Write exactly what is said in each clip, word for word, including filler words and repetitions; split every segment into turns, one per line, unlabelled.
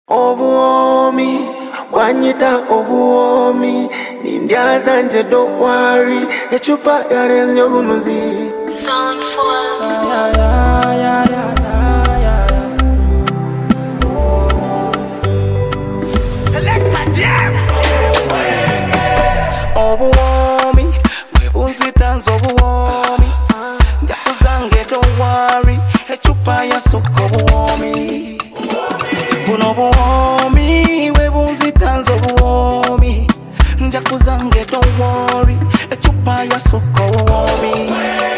Obuomi, wanyita obuomi, nindiaza nje don't worry, echupa ya renyo bunuzi.
Soundful.
Ya ya ya ya ya ya. Selecta Jeff.
Obuomi, webunzitanza obuomi, njakuzange don't worry, echupa ya suko obuomi. Buno buomi, webunzitanza obuomi, njakuzange don't worry, echupa ya suko obuomi.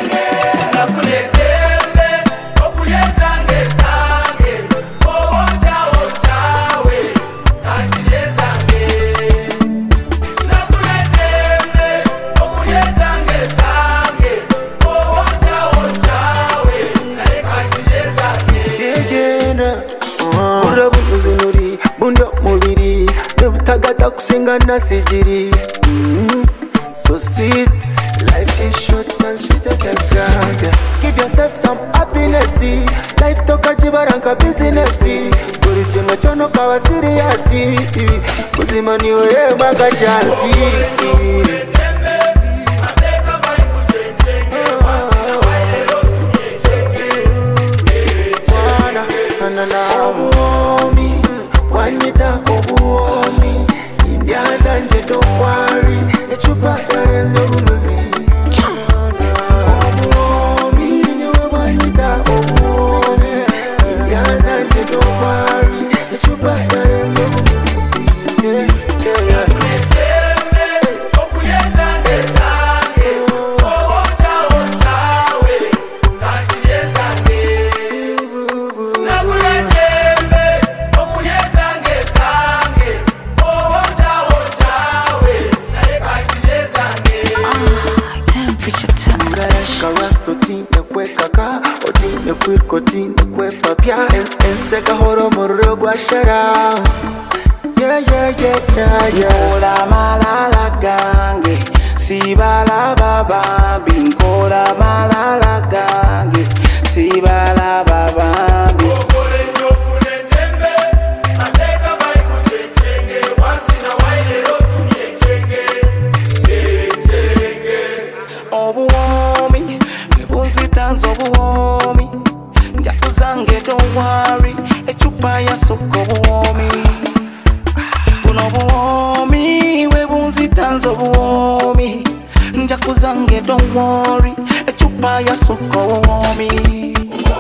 Bundo mubiri nebutagata kusinga nasijiri. mm, So sweet, life is short and sweet as a grass. Give yourself some happiness. Life toka jibaranka business. Buri chimo chono kawa serious. Kuzima ni wewe manga chansi. Obuomi, wanyita obuomi, nindiaza nje don't worry, echupa ya renyo bunuzi. Obuomi, niwe wanyita obuomi, nindiaza nje don't worry, echupa ya renyo bunuzi. Yeah, yeah, yeah. Karasto tine kwe kaka, otine kwirko tine kwe papya. Enseka horo morro guashara. Yeah, yeah, yeah, yeah, yeah.
Binkola malala gange, sibala baba. Binkola malala gange, sibala baba. Obuomi, webunzitanza obuomi, njakuzange don't worry, echupa ya suko obuomi. Buno buomi, webunzitanza obuomi, njakuzange don't worry, echupa ya suko obuomi.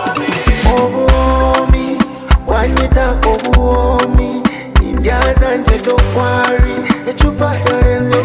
Obuomi, wanyita obuomi, nindiaza nje don't worry, echupa ya renyo